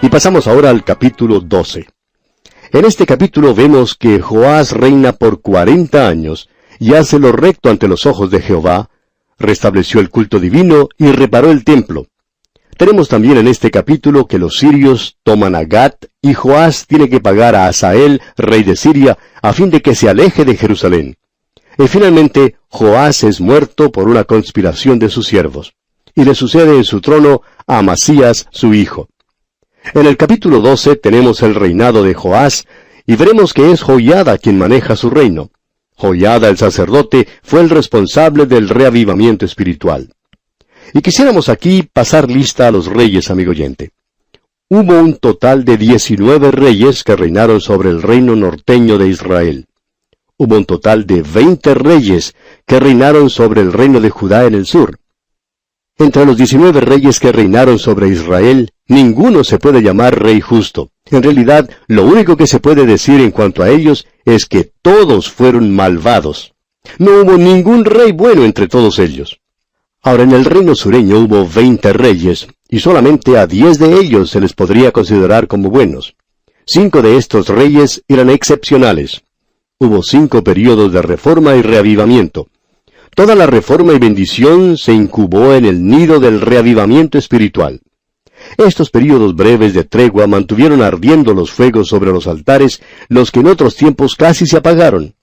Y pasamos ahora al capítulo 12. En este capítulo vemos que Joás reina por 40 años y hace lo recto ante los ojos de Jehová, restableció el culto divino y reparó el templo. Tenemos también en este capítulo que los sirios toman a Gat y Joás tiene que pagar a Hazael, rey de Siria, a fin de que se aleje de Jerusalén. Y finalmente Joás es muerto por una conspiración de sus siervos, y le sucede en su trono a Amasías, su hijo. En el capítulo 12 tenemos el reinado de Joás, y veremos que es Joiada quien maneja su reino. Joiada el sacerdote fue el responsable del reavivamiento espiritual. Y quisiéramos aquí pasar lista a los reyes, amigo oyente. Hubo un total de 19 reyes que reinaron sobre el reino norteño de Israel. Hubo un total de 20 reyes que reinaron sobre el reino de Judá en el sur. Entre los 19 reyes que reinaron sobre Israel, ninguno se puede llamar rey justo. En realidad, lo único que se puede decir en cuanto a ellos es que todos fueron malvados. No hubo ningún rey bueno entre todos ellos. Ahora, en el reino sureño hubo 20 reyes, y solamente a 10 de ellos se les podría considerar como buenos. 5 de estos reyes eran excepcionales. Hubo 5 períodos de reforma y reavivamiento. Toda la reforma y bendición se incubó en el nido del reavivamiento espiritual. Estos períodos breves de tregua mantuvieron ardiendo los fuegos sobre los altares, los que en otros tiempos casi se apagaron.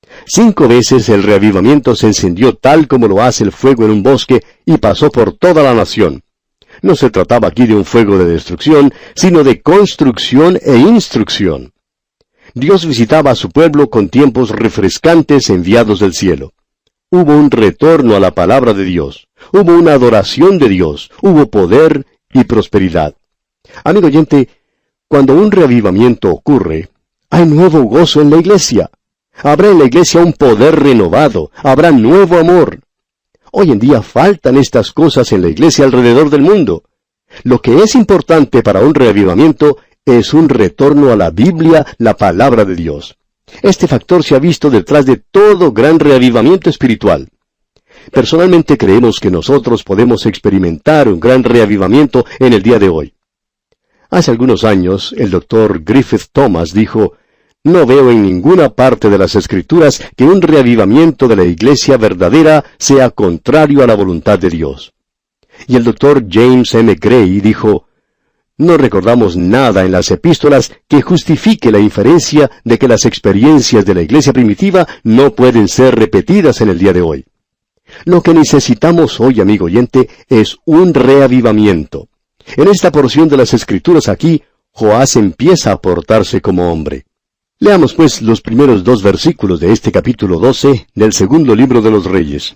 5 veces el reavivamiento se encendió tal como lo hace el fuego en un bosque y pasó por toda la nación. No se trataba aquí de un fuego de destrucción, sino de construcción e instrucción. Dios visitaba a su pueblo con tiempos refrescantes enviados del cielo. Hubo un retorno a la palabra de Dios. Hubo una adoración de Dios. Hubo poder y prosperidad. Amigo oyente, cuando un reavivamiento ocurre, hay nuevo gozo en la iglesia. Habrá en la iglesia un poder renovado. Habrá nuevo amor. Hoy en día faltan estas cosas en la iglesia alrededor del mundo. Lo que es importante para un reavivamiento es un retorno a la Biblia, la palabra de Dios. Este factor se ha visto detrás de todo gran reavivamiento espiritual. Personalmente creemos que nosotros podemos experimentar un gran reavivamiento en el día de hoy. Hace algunos años, el Dr. Griffith Thomas dijo: «No veo en ninguna parte de las Escrituras que un reavivamiento de la iglesia verdadera sea contrario a la voluntad de Dios». Y el Dr. James M. Gray dijo: «No recordamos nada en las epístolas que justifique la inferencia de que las experiencias de la iglesia primitiva no pueden ser repetidas en el día de hoy». Lo que necesitamos hoy, amigo oyente, es un reavivamiento. En esta porción de las Escrituras aquí, Joás empieza a portarse como hombre. Leamos pues los primeros 2 versículos de este capítulo 12 del segundo libro de los Reyes.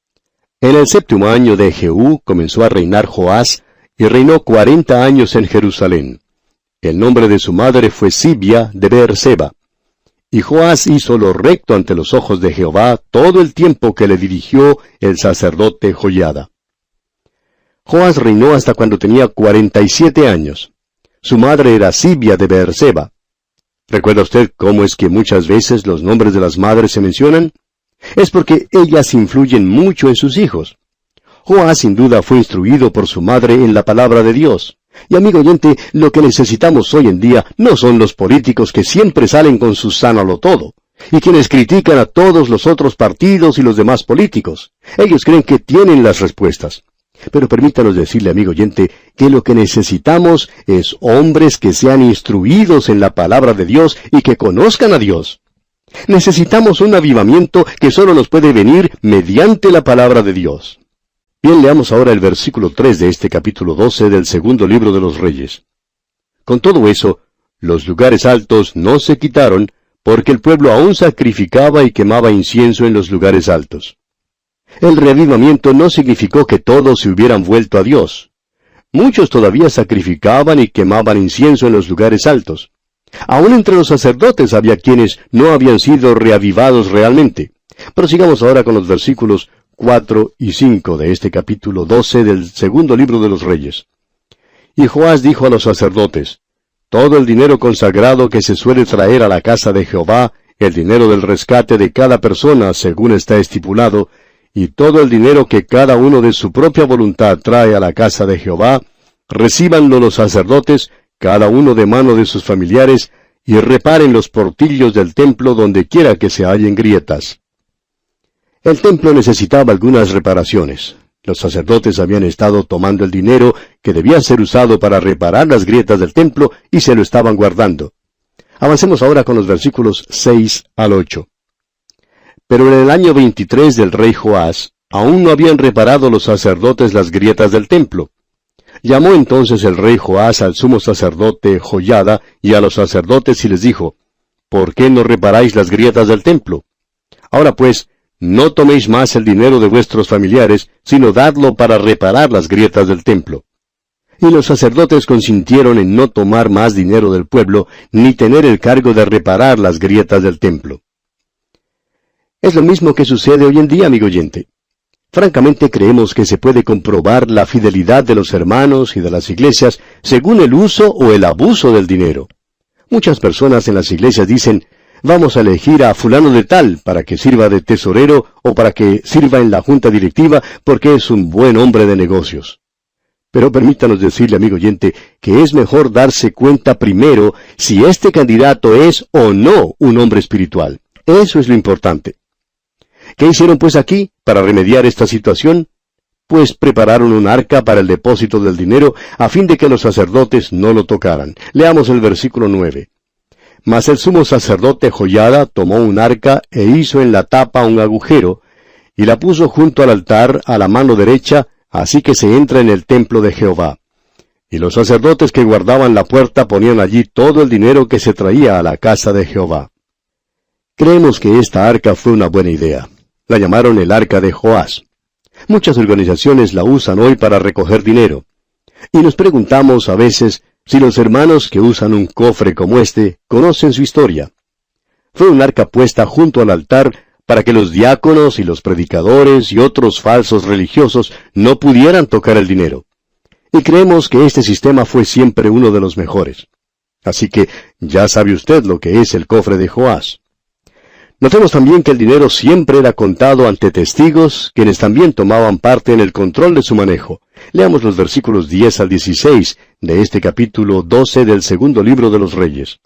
En el 7º año de Jehú comenzó a reinar Joás, y reinó 40 años en Jerusalén. El nombre de su madre fue Sibia de Beerseba. Y Joás hizo lo recto ante los ojos de Jehová todo el tiempo que le dirigió el sacerdote Joiada. Joás reinó hasta cuando tenía 47 años. Su madre era Sibia de Beerseba. ¿Recuerda usted cómo es que muchas veces los nombres de las madres se mencionan? Es porque ellas influyen mucho en sus hijos. Joás sin duda fue instruido por su madre en la palabra de Dios. Y amigo oyente, lo que necesitamos hoy en día no son los políticos que siempre salen con su sánalo todo, y quienes critican a todos los otros partidos y los demás políticos. Ellos creen que tienen las respuestas. Pero permítanos decirle, amigo oyente, que lo que necesitamos es hombres que sean instruidos en la palabra de Dios y que conozcan a Dios. Necesitamos un avivamiento que solo nos puede venir mediante la palabra de Dios. Bien, leamos ahora el versículo 3 de este capítulo 12 del segundo libro de los Reyes. Con todo eso, los lugares altos no se quitaron, porque el pueblo aún sacrificaba y quemaba incienso en los lugares altos. El reavivamiento no significó que todos se hubieran vuelto a Dios. Muchos todavía sacrificaban y quemaban incienso en los lugares altos. Aún entre los sacerdotes había quienes no habían sido reavivados realmente. Prosigamos ahora con los versículos 4 y 5 de este capítulo 12 del segundo libro de los Reyes. Y Joás dijo a los sacerdotes: «Todo el dinero consagrado que se suele traer a la casa de Jehová, el dinero del rescate de cada persona según está estipulado, y todo el dinero que cada uno de su propia voluntad trae a la casa de Jehová, recíbanlo los sacerdotes, cada uno de mano de sus familiares, y reparen los portillos del templo donde quiera que se hallen grietas. El templo necesitaba algunas reparaciones. Los sacerdotes habían estado tomando el dinero que debía ser usado para reparar las grietas del templo y se lo estaban guardando. Avancemos ahora con los versículos 6 al 8. Pero en el año 23 del rey Joás, aún no habían reparado los sacerdotes las grietas del templo. Llamó entonces el rey Joás al sumo sacerdote Joiada y a los sacerdotes y les dijo, ¿por qué no reparáis las grietas del templo? Ahora pues, no toméis más el dinero de vuestros familiares, sino dadlo para reparar las grietas del templo. Y los sacerdotes consintieron en no tomar más dinero del pueblo, ni tener el cargo de reparar las grietas del templo. Es lo mismo que sucede hoy en día, amigo oyente. Francamente creemos que se puede comprobar la fidelidad de los hermanos y de las iglesias según el uso o el abuso del dinero. Muchas personas en las iglesias dicen, vamos a elegir a fulano de tal para que sirva de tesorero o para que sirva en la junta directiva porque es un buen hombre de negocios. Pero permítanos decirle, amigo oyente, que es mejor darse cuenta primero si este candidato es o no un hombre espiritual. Eso es lo importante. ¿Qué hicieron pues aquí para remediar esta situación? Pues prepararon un arca para el depósito del dinero a fin de que los sacerdotes no lo tocaran. Leamos el versículo 9. Mas el sumo sacerdote Joiada tomó un arca e hizo en la tapa un agujero, y la puso junto al altar a la mano derecha, así que se entra en el templo de Jehová. Y los sacerdotes que guardaban la puerta ponían allí todo el dinero que se traía a la casa de Jehová. Creemos que esta arca fue una buena idea. La llamaron el arca de Joás. Muchas organizaciones la usan hoy para recoger dinero. Y nos preguntamos a veces si los hermanos que usan un cofre como este conocen su historia. Fue un arca puesta junto al altar para que los diáconos y los predicadores y otros falsos religiosos no pudieran tocar el dinero. Y creemos que este sistema fue siempre uno de los mejores. Así que ya sabe usted lo que es el cofre de Joás. Notemos también que el dinero siempre era contado ante testigos, quienes también tomaban parte en el control de su manejo. Leamos los versículos 10 al 16 de este capítulo 12 del segundo libro de los Reyes.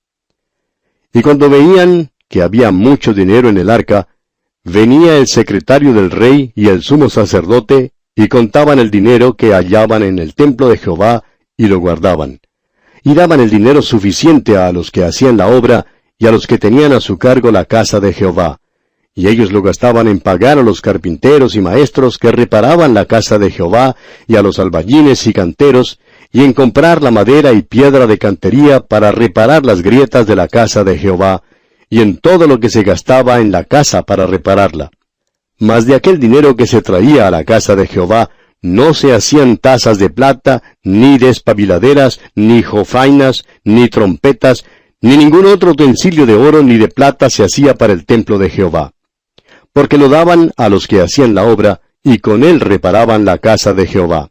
Y cuando veían que había mucho dinero en el arca, venía el secretario del rey y el sumo sacerdote, y contaban el dinero que hallaban en el templo de Jehová, y lo guardaban. Y daban el dinero suficiente a los que hacían la obra, y a los que tenían a su cargo la casa de Jehová. Y ellos lo gastaban en pagar a los carpinteros y maestros que reparaban la casa de Jehová, y a los albañiles y canteros, y en comprar la madera y piedra de cantería para reparar las grietas de la casa de Jehová, y en todo lo que se gastaba en la casa para repararla. Mas de aquel dinero que se traía a la casa de Jehová, no se hacían tazas de plata, ni despabiladeras, ni jofainas, ni trompetas, ni ningún otro utensilio de oro ni de plata se hacía para el templo de Jehová. Porque lo daban a los que hacían la obra, y con él reparaban la casa de Jehová.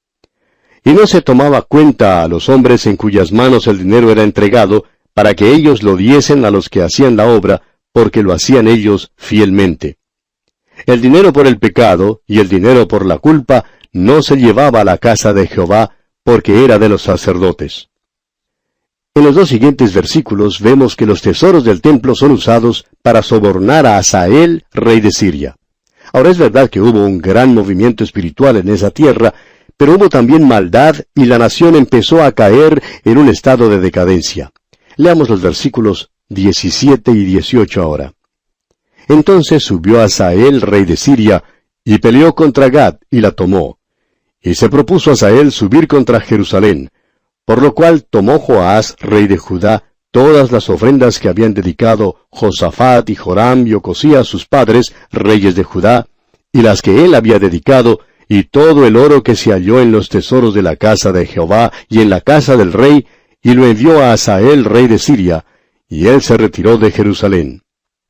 Y no se tomaba cuenta a los hombres en cuyas manos el dinero era entregado, para que ellos lo diesen a los que hacían la obra, porque lo hacían ellos fielmente. El dinero por el pecado, y el dinero por la culpa, no se llevaba a la casa de Jehová, porque era de los sacerdotes. En los dos siguientes versículos vemos que los tesoros del templo son usados para sobornar a Hazael, rey de Siria. Ahora es verdad que hubo un gran movimiento espiritual en esa tierra, pero hubo también maldad y la nación empezó a caer en un estado de decadencia. Leamos los versículos 17 y 18 ahora. Entonces subió Hazael, rey de Siria, y peleó contra Gad, y la tomó. Y se propuso Hazael subir contra Jerusalén, por lo cual tomó Joás, rey de Judá, todas las ofrendas que habían dedicado Josafat y Joram y Ocosías sus padres, reyes de Judá, y las que él había dedicado, y todo el oro que se halló en los tesoros de la casa de Jehová y en la casa del rey, y lo envió a Hazael, rey de Siria, y él se retiró de Jerusalén.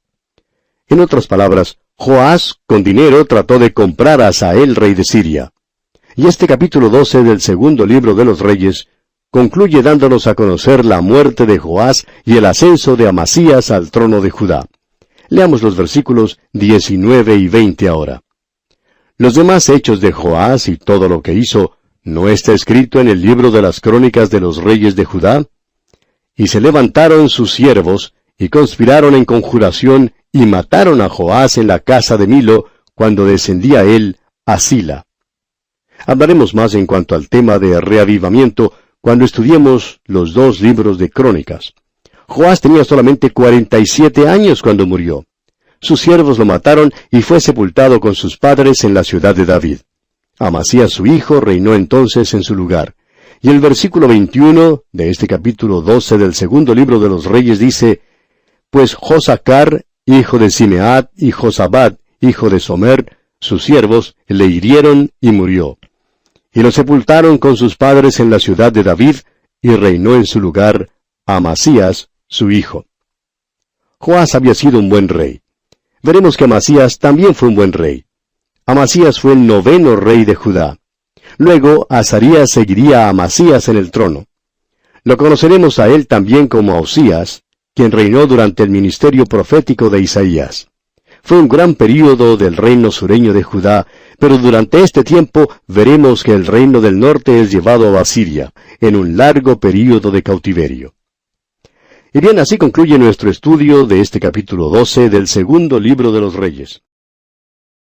En otras palabras, Joás con dinero trató de comprar a Hazael, rey de Siria. Y este capítulo 12 del segundo libro de los Reyes concluye dándonos a conocer la muerte de Joás y el ascenso de Amasías al trono de Judá. Leamos los versículos 19 y 20 ahora. Los demás hechos de Joás y todo lo que hizo, ¿No está escrito en el libro de las crónicas de los reyes de Judá? Y se levantaron sus siervos, y conspiraron en conjuración, y mataron a Joás en la casa de Milo, cuando descendía él a Sila. Hablaremos más en cuanto al tema de reavivamiento, cuando estudiemos los 2 libros de crónicas. Joás tenía solamente 47 años cuando murió. Sus siervos lo mataron y fue sepultado con sus padres en la ciudad de David. Amasías su hijo reinó entonces en su lugar. Y el versículo 21 de este capítulo 12 del 2 libro de los Reyes dice: Pues Josacar, hijo de Simeat, y Josabad, hijo de Somer, sus siervos, le hirieron y murió. Y lo sepultaron con sus padres en la ciudad de David, y reinó en su lugar Amasías su hijo. Joás había sido un buen rey. Veremos que Amasías también fue un buen rey. Amasías fue el 9º rey de Judá. Luego, Azarías seguiría a Amasías en el trono. Lo conoceremos a él también como Osías, quien reinó durante el ministerio profético de Isaías. Fue un gran período del reino sureño de Judá, pero durante este tiempo veremos que el reino del norte es llevado a Asiria, en un largo período de cautiverio. Y bien, así concluye nuestro estudio de este capítulo 12 del 2 libro de los Reyes.